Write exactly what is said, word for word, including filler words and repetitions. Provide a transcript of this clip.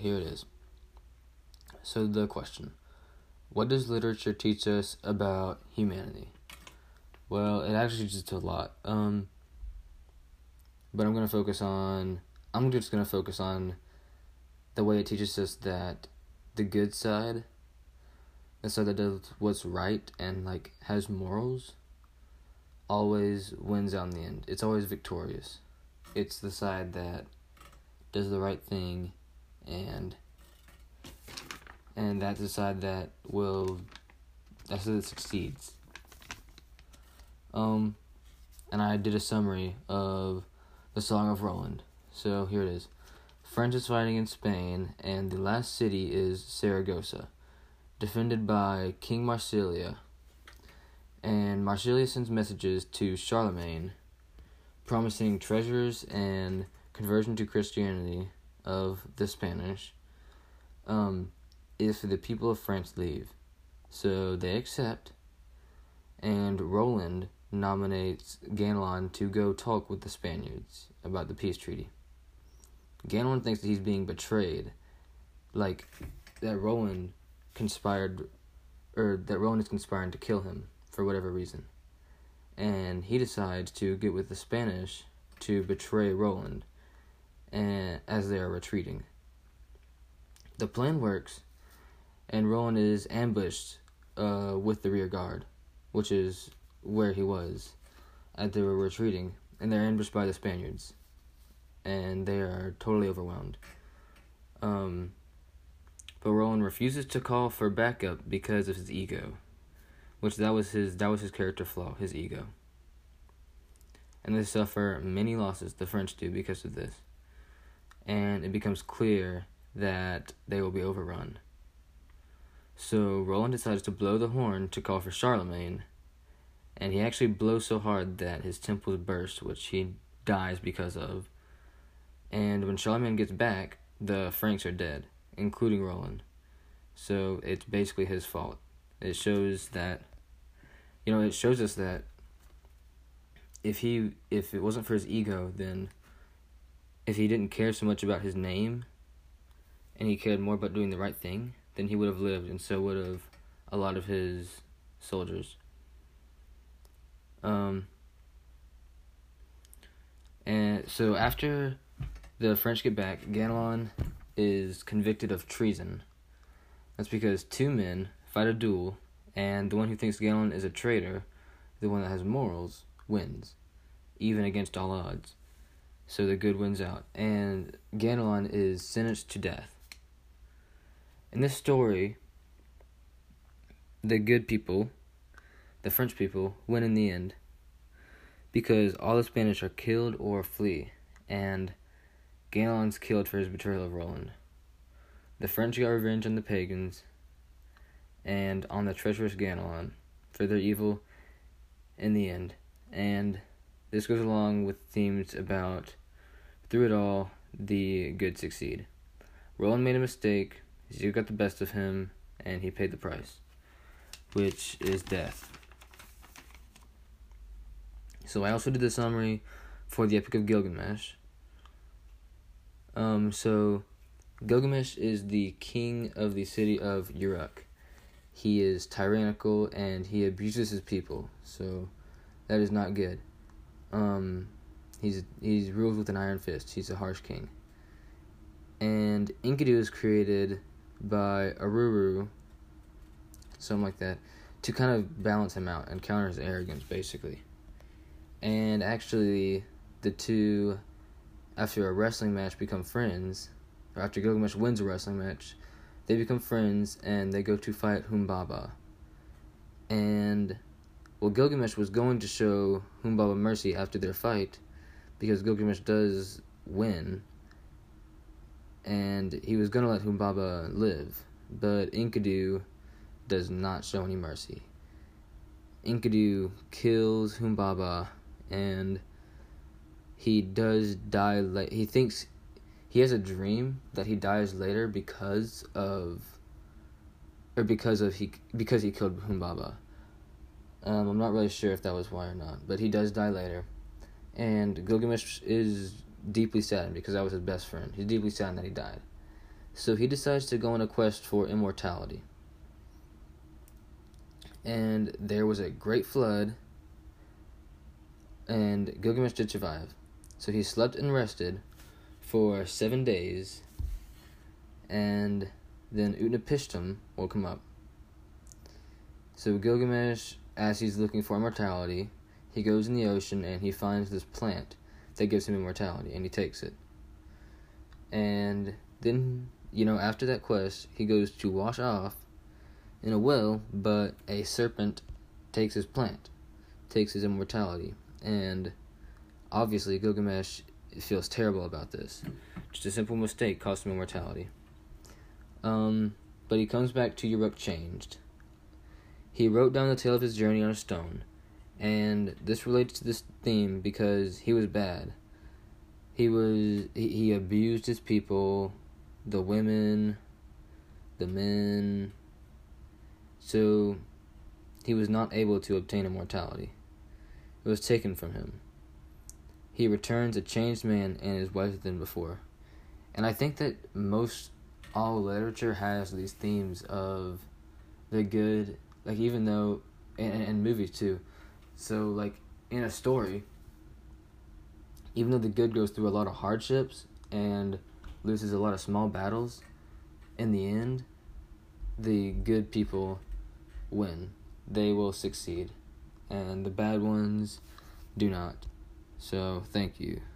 here it is. So the question, what does literature teach us about humanity? Well, it actually teaches a lot. Um, but I'm going to focus on, I'm just going to focus on the way it teaches us that the good side, the side that does what's right and, like, has morals, always wins out in the end. It's always victorious. It's the side that does the right thing, and and that's the side that will, that's the side that succeeds. Um, and I did a summary of the Song of Roland. So here it is. France is fighting in Spain, and the last city is Saragossa, defended by King Marsilia. And Marsilia sends messages to Charlemagne, promising treasures and conversion to Christianity of the Spanish, um, if the people of France leave. So they accept, and Roland nominates Ganelon to go talk with the Spaniards about the peace treaty. Ganelon thinks that he's being betrayed, like that Roland conspired, or that Roland is conspiring to kill him for whatever reason. And he decides to get with the Spanish to betray Roland, and as they are retreating. The plan works, and Roland is ambushed uh, with the rear guard, which is where he was as they were retreating, and they're ambushed by the Spaniards, and they are totally overwhelmed. Um, but Roland refuses to call for backup because of his ego, which that was his that was his character flaw, his ego. And they suffer many losses, the French do, because of this. And it becomes clear that they will be overrun. So Roland decides to blow the horn to call for Charlemagne, and he actually blows so hard that his temples burst, which he dies because of. And when Charlemagne gets back, the Franks are dead, including Roland. So it's basically his fault. It shows that, you know, it shows us that if he, if it wasn't for his ego, then if he didn't care so much about his name, and he cared more about doing the right thing, then he would have lived, and so would have a lot of his soldiers. Um, and so after the French get back, Ganelon is convicted of treason. That's because two men fight a duel, and the one who thinks Ganelon is a traitor, the one that has morals, wins, even against all odds. So the good wins out, and Ganelon is sentenced to death. In this story, the good people, the French people, win in the end, because all the Spanish are killed or flee, and Ganelon's killed for his betrayal of Roland. The French got revenge on the pagans and on the treacherous Ganelon for their evil in the end. And this goes along with themes about, through it all, the good succeed. Roland made a mistake, his ego got the best of him, and he paid the price, which is death. So I also did the summary for the Epic of Gilgamesh. Um, so Gilgamesh is the king of the city of Uruk. He is tyrannical and he abuses his people, so that is not good. Um, he's he's rules with an iron fist. He's a harsh king. And Enkidu is created by Aruru, something like that, to kind of balance him out and counter his arrogance, basically. And actually, the two, after a wrestling match, become friends. Or after Gilgamesh wins a wrestling match, they become friends and they go to fight Humbaba. And, well, Gilgamesh was going to show Humbaba mercy after their fight, because Gilgamesh does win, and he was going to let Humbaba live, but Enkidu does not show any mercy. Enkidu kills Humbaba, and he does die. La- he thinks he has a dream that he dies later because of, or because of he because he killed Humbaba. Um, I'm not really sure if that was why or not, but he does die later, and Gilgamesh is deeply saddened because that was his best friend. He's deeply saddened that he died. So he decides to go on a quest for immortality. And there was a great flood, and Gilgamesh did survive. So he slept and rested for seven days, and then Utnapishtim woke him up. So Gilgamesh, as he's looking for immortality, he goes in the ocean and he finds this plant that gives him immortality, and he takes it. And then, you know, after that quest, he goes to wash off in a well, but a serpent takes his plant, takes his immortality, and obviously Gilgamesh feels terrible about this. Just a simple mistake cost him immortality. Um, but he comes back to Uruk changed. He wrote down the tale of his journey on a stone, and this relates to this theme because he was bad. He was he, he abused his people, the women, the men. So he was not able to obtain immortality. It was taken from him. He returns a changed man and is wiser than before. And I think that most all literature has these themes of the good, like even though, and, and movies too. So like in a story, even though the good goes through a lot of hardships and loses a lot of small battles, in the end, the good people win. They will succeed. And the bad ones do not. So, thank you.